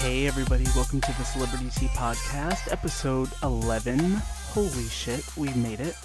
Hey everybody, welcome to the Celebrity Tea Podcast, episode 11. Holy shit, we made it.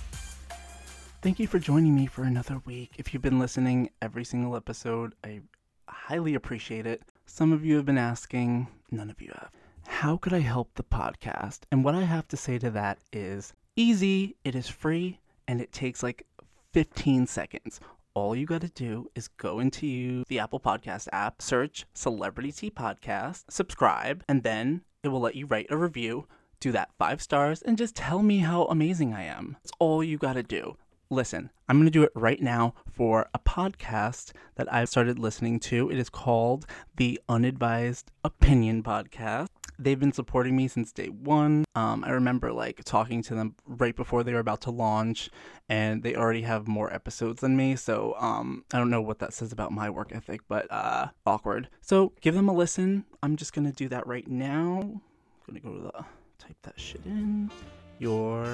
Thank you for joining me for another week. If you've been listening every single episode, I highly appreciate it. Some of you have been asking, none of you have. How could I help the podcast? And what I have to say to that is easy, it is free, and it takes like 15 seconds. All you got to do is go into the Apple Podcast app, search Celebrity Tea Podcast, subscribe, and then it will let you write a review. Do that 5 stars and just tell me how amazing I am. That's all you got to do. Listen, I'm going to do it right now for a podcast that I've started listening to. It is called the Unadvised Opinion Podcast. They've been supporting me since day one. I remember talking to them right before they were about to launch, and they already have more episodes than me. So I don't know what that says about my work ethic, but awkward. So give them a listen. I'm just going to do that right now. I'm going to go to type that shit in. Your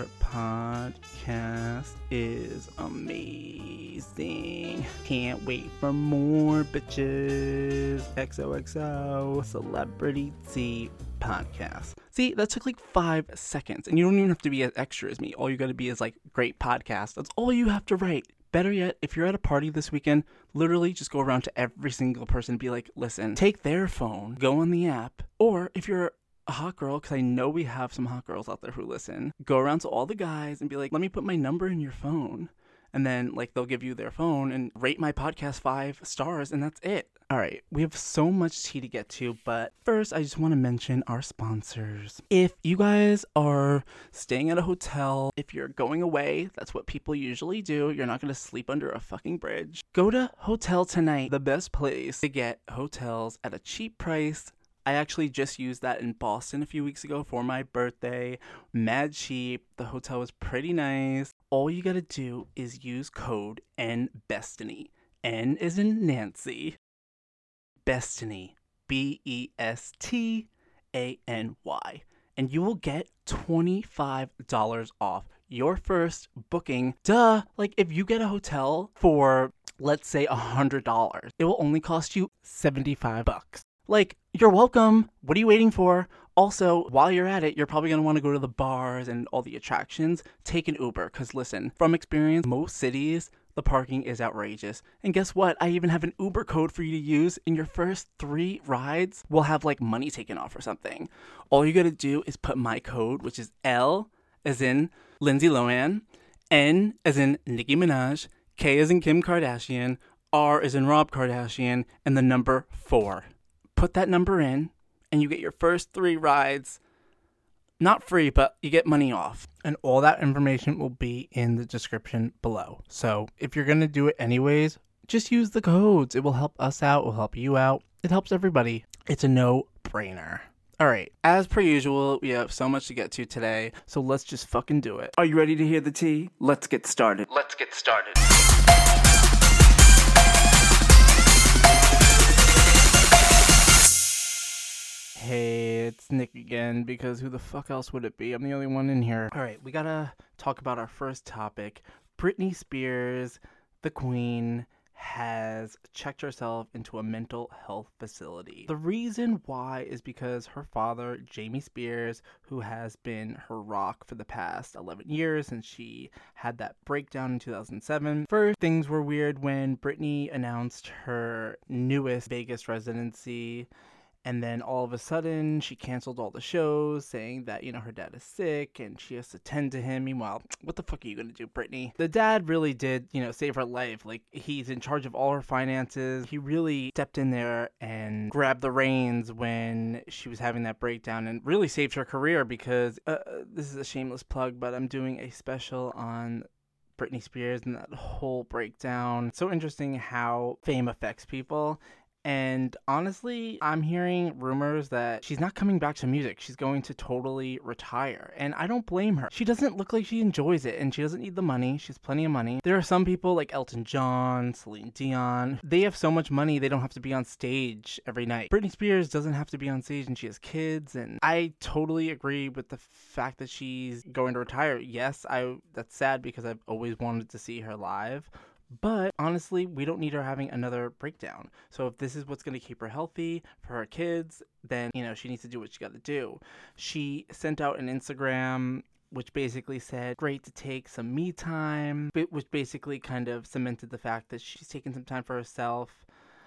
podcast is amazing. Can't wait for more, bitches. XOXO Celebrity Tea Podcast. See, that took like 5 seconds, and you don't even have to be as extra as me. All you gotta be is great podcast. That's all you have to write. Better yet, if you're at a party this weekend, literally just go around to every single person and be like, listen, take their phone, go on the app, or if you're a hot girl, because I know we have some hot girls out there who listen, go around to all the guys and be like, let me put my number in your phone. And then they'll give you their phone and rate my podcast 5 stars, and that's it. All right, we have so much tea to get to, but first I just want to mention our sponsors. If you guys are staying at a hotel, if you're going away, that's what people usually do. You're not going to sleep under a fucking bridge. Go to Hotel Tonight, the best place to get hotels at a cheap price. I actually just used that in Boston a few weeks ago for my birthday. Mad cheap. The hotel was pretty nice. All you gotta do is use code NBESTANY. N as in Nancy. Bestany. BESTANY. And you will get $25 off your first booking. Duh! If you get a hotel for, let's say, $100, it will only cost you $75. You're welcome. What are you waiting for? Also, while you're at it, you're probably going to want to go to the bars and all the attractions. Take an Uber, because listen, from experience, most cities, the parking is outrageous. And guess what? I even have an Uber code for you to use. In your first 3 rides, we'll have money taken off or something. All you got to do is put my code, which is L as in Lindsay Lohan, N as in Nicki Minaj, K as in Kim Kardashian, R as in Rob Kardashian, and the number 4. Put that number in, and you get your first 3 rides, not free, but you get money off. And all that information will be in the description below. So if you're going to do it anyways, just use the codes. It will help us out. It will help you out. It helps everybody. It's a no-brainer. All right, as per usual, we have so much to get to today, so let's just fucking do it. Are you ready to hear the tea? Let's get started. Hey, it's Nick again, because who the fuck else would it be? I'm the only one in here. All right, we gotta talk about our first topic. Britney Spears, the queen, has checked herself into a mental health facility. The reason why is because her father, Jamie Spears, who has been her rock for the past 11 years since she had that breakdown in 2007. First, things were weird when Britney announced her newest Vegas residency. And then all of a sudden, she canceled all the shows, saying that, her dad is sick and she has to tend to him. Meanwhile, what the fuck are you going to do, Britney? The dad really did, save her life. He's in charge of all her finances. He really stepped in there and grabbed the reins when she was having that breakdown and really saved her career because, this is a shameless plug, but I'm doing a special on Britney Spears and that whole breakdown. It's so interesting how fame affects people. And honestly, I'm hearing rumors that she's not coming back to music. She's going to totally retire. And I don't blame her. She doesn't look like she enjoys it, and she doesn't need the money. She has plenty of money. There are some people like Elton John, Celine Dion. They have so much money, they don't have to be on stage every night. Britney Spears doesn't have to be on stage, and she has kids. And I totally agree with the fact that she's going to retire. Yes, that's sad because I've always wanted to see her live. But honestly, we don't need her having another breakdown. So if this is what's going to keep her healthy for her kids, then, she needs to do what she got to do. She sent out an Instagram which basically said, great to take some me time, which basically kind of cemented the fact that she's taking some time for herself.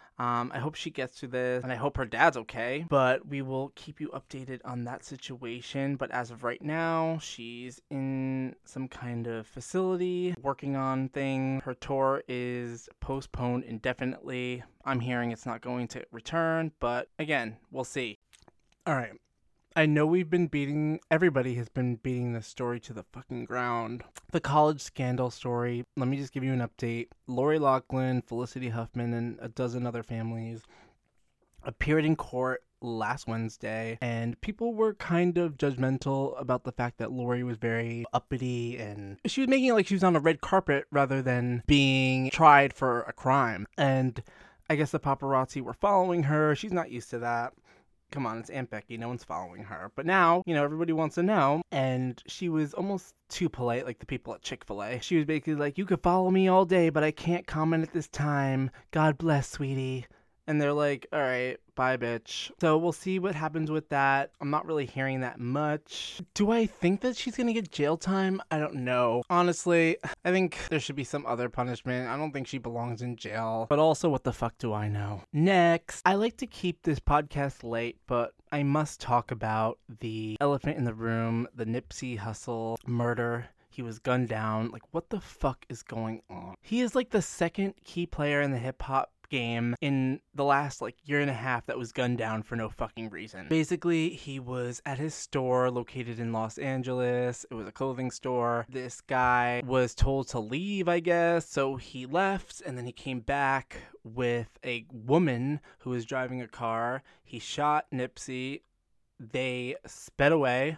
I hope she gets through this, and I hope her dad's okay, but we will keep you updated on that situation. But as of right now, she's in some kind of facility working on things. Her tour is postponed indefinitely. I'm hearing it's not going to return, but again, we'll see. All right. I know everybody has been beating this story to the fucking ground. The college scandal story. Let me just give you an update. Lori Loughlin, Felicity Huffman, and a dozen other families appeared in court last Wednesday, and people were kind of judgmental about the fact that Lori was very uppity, and she was making it like she was on a red carpet rather than being tried for a crime. And I guess the paparazzi were following her. She's not used to that. Come on, it's Aunt Becky. No one's following her. But now, everybody wants to know. And she was almost too polite, like the people at Chick-fil-A. She was basically like, you could follow me all day, but I can't comment at this time. God bless, sweetie. And they're like, all right, bye, bitch. So we'll see what happens with that. I'm not really hearing that much. Do I think that she's going to get jail time? I don't know. Honestly, I think there should be some other punishment. I don't think she belongs in jail. But also, what the fuck do I know? Next, I like to keep this podcast late, but I must talk about the elephant in the room, the Nipsey Hussle murder. He was gunned down. Like, what the fuck is going on? He is like the second key player in the hip-hop game in the last year and a half that was gunned down for no fucking reason. Basically, he was at his store located in Los Angeles. It was a clothing store. This guy was told to leave, I guess, so he left, and then he came back with a woman who was driving a car. He shot Nipsey. They sped away,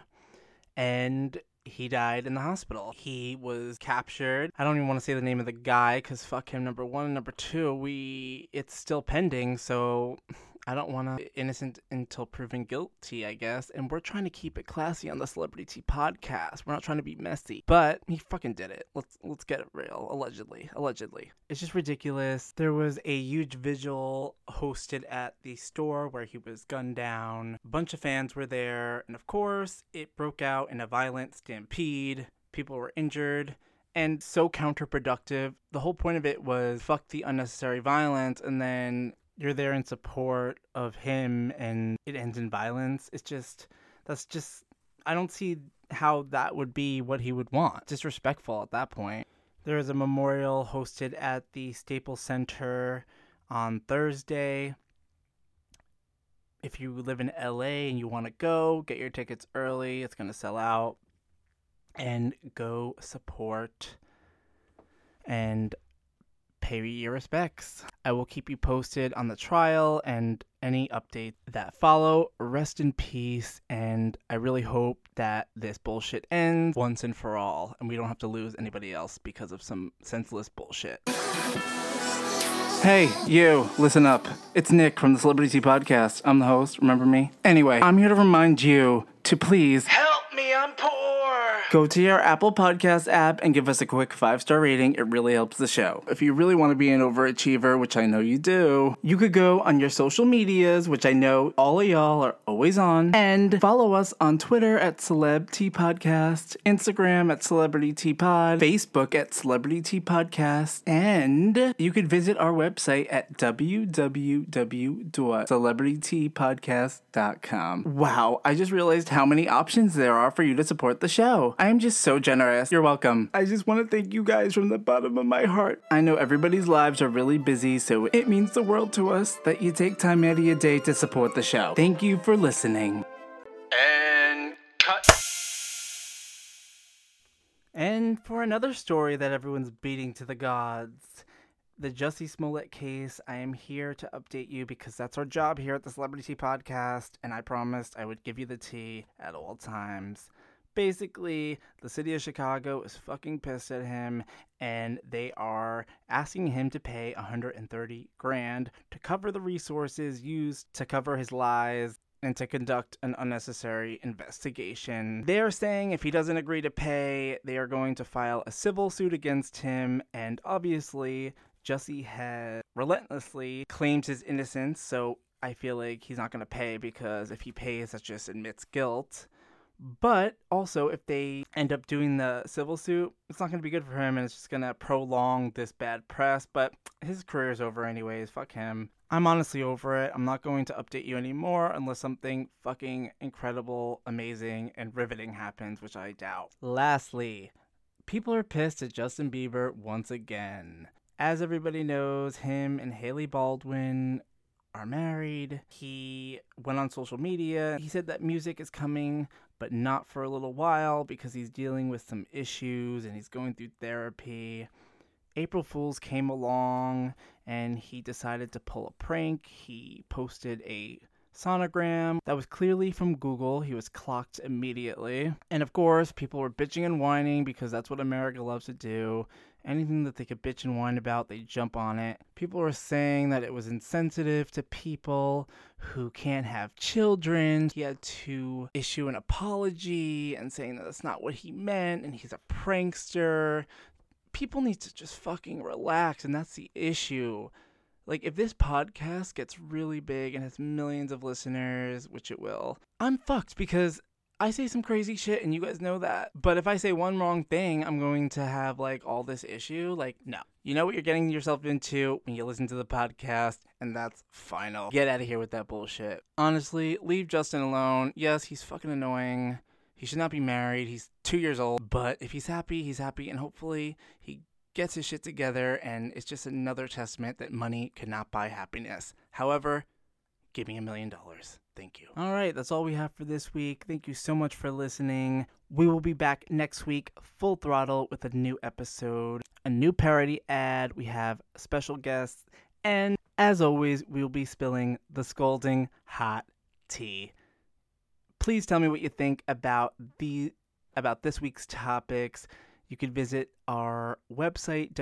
and he died in the hospital. He was captured. I don't even want to say the name of the guy because fuck him, number one. Number two, it's still pending, so I don't want to innocent until proven guilty, I guess. And we're trying to keep it classy on the Celebrity Tea podcast. We're not trying to be messy, but he fucking did it. Let's get it real. Allegedly. It's just ridiculous. There was a huge vigil hosted at the store where he was gunned down. A bunch of fans were there, and of course, it broke out in a violent stampede. People were injured. And so counterproductive. The whole point of it was fuck the unnecessary violence, and then you're there in support of him and it ends in violence. I don't see how that would be what he would want. Disrespectful at that point. There is a memorial hosted at the Staples Center on Thursday. If you live in LA and you want to go, get your tickets early. It's going to sell out. And go support and pay your respects. I will keep you posted on the trial and any updates that follow. Rest in peace, and I really hope that this bullshit ends once and for all, and we don't have to lose anybody else because of some senseless bullshit. Hey, you, listen up. It's Nick from the Celebrity Tea Podcast. I'm the host, remember me? Anyway, I'm here to remind you to please help me, I'm poor. Go to your Apple Podcast app and give us a quick 5-star rating. It really helps the show. If you really want to be an overachiever, which I know you do, you could go on your social medias, which I know all of y'all are always on, and follow us on Twitter at Celeb Tea Podcast, Instagram at Celebrity Tea Pod, Facebook at Celebrity Tea Podcast, and you could visit our website at www.celebrityteapodcast.com. Wow, I just realized how many options there are for you to support the show. I am just so generous. You're welcome. I just want to thank you guys from the bottom of my heart. I know everybody's lives are really busy, so it means the world to us that you take time out of your day to support the show. Thank you for listening. And cut. And for another story that everyone's beating to the gods, the Jussie Smollett case, I am here to update you because that's our job here at the Celebrity Tea Podcast, and I promised I would give you the tea at all times. Basically, the city of Chicago is fucking pissed at him, and they are asking him to pay $130,000 to cover the resources used to cover his lies. and to conduct an unnecessary investigation. They are saying if he doesn't agree to pay, they are going to file a civil suit against him, and obviously Jussie has relentlessly claimed his innocence, so I feel like he's not going to pay, because if he pays, that just admits guilt. But also, if they end up doing the civil suit, it's not going to be good for him, and it's just going to prolong this bad press. But his career's over anyways. Fuck him. I'm honestly over it. I'm not going to update you anymore unless something fucking incredible, amazing, and riveting happens, which I doubt. Lastly, people are pissed at Justin Bieber once again. As everybody knows, him and Hailey Baldwin are married. He went on social media. He said that music is coming, but not for a little while, because he's dealing with some issues and he's going through therapy. April Fool's came along and he decided to pull a prank. He posted a sonogram that was clearly from Google. He was clocked immediately. And of course, people were bitching and whining, because that's what America loves to do. Anything that they could bitch and whine about, they jump on it. People were saying that it was insensitive to people who can't have children. He had to issue an apology and saying that that's not what he meant and he's a prankster. People need to just fucking relax, and that's the issue. Like, if this podcast gets really big and has millions of listeners, which it will, I'm fucked, because I say some crazy shit and you guys know that. But if I say one wrong thing, I'm going to have, like, all this issue. Like, no. You know what you're getting yourself into when you listen to the podcast, and that's final. Get out of here with that bullshit. Honestly, leave Justin alone. Yes, he's fucking annoying. He should not be married. He's 2 years old. But if he's happy, and hopefully he gets his shit together, and it's just another testament that money cannot buy happiness. However, give me $1 million. Thank you. All right, that's all we have for this week. Thank you so much for listening. We will be back next week, full throttle, with a new episode, a new parody ad. We have special guests, and as always, we will be spilling the scalding hot tea. Please tell me what you think about this week's topics. You could visit our website,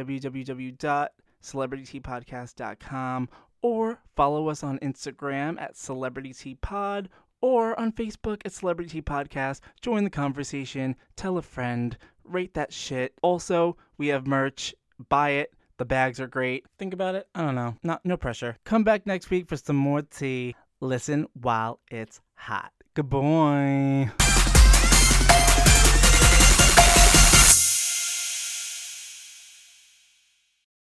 www.celebrityteapodcast.com, or follow us on Instagram at CelebrityTeaPod, or on Facebook at Celebrity Tea Podcast. Join the conversation, tell a friend, rate that shit. Also, we have merch. Buy it. The bags are great. Think about it. I don't know. No pressure. Come back next week for some more tea. Listen while it's hot. Goodbye.